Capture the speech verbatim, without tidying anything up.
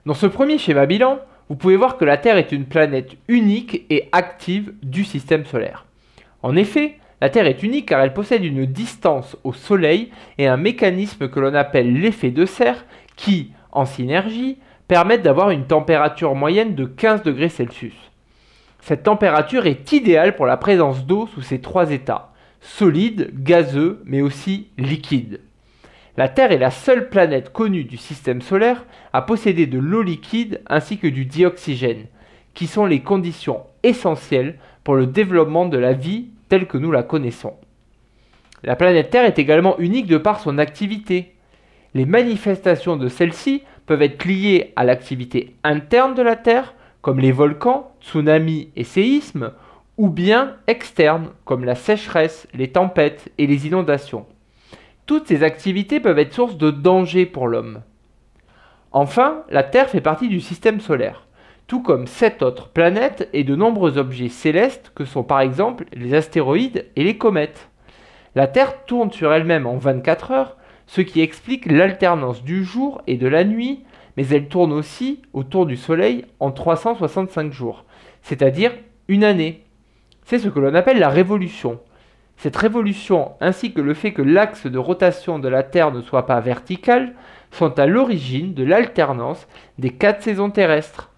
Dans ce premier schéma bilan, vous pouvez voir que la Terre est une planète unique et active du système solaire. En effet, la Terre est unique car elle possède une distance au Soleil et un mécanisme que l'on appelle l'effet de serre qui, en synergie, permettent d'avoir une température moyenne de quinze degrés Celsius. Cette température est idéale pour la présence d'eau sous ces trois états, solide, gazeux, mais aussi liquide. La Terre est la seule planète connue du système solaire à posséder de l'eau liquide ainsi que du dioxygène, qui sont les conditions essentielles pour le développement de la vie telle que nous la connaissons. La planète Terre est également unique de par son activité. Les manifestations de celle-ci peuvent être liées à l'activité interne de la Terre, comme les volcans, tsunamis et séismes, ou bien externes, comme la sécheresse, les tempêtes et les inondations. Toutes ces activités peuvent être source de danger pour l'homme. Enfin, la Terre fait partie du système solaire, tout comme sept autres planètes et de nombreux objets célestes que sont par exemple les astéroïdes et les comètes. La Terre tourne sur elle-même en vingt-quatre heures, ce qui explique l'alternance du jour et de la nuit, mais elle tourne aussi autour du Soleil en trois cent soixante-cinq jours, c'est-à-dire une année. C'est ce que l'on appelle la révolution. Cette révolution, ainsi que le fait que l'axe de rotation de la Terre ne soit pas vertical, sont à l'origine de l'alternance des quatre saisons terrestres.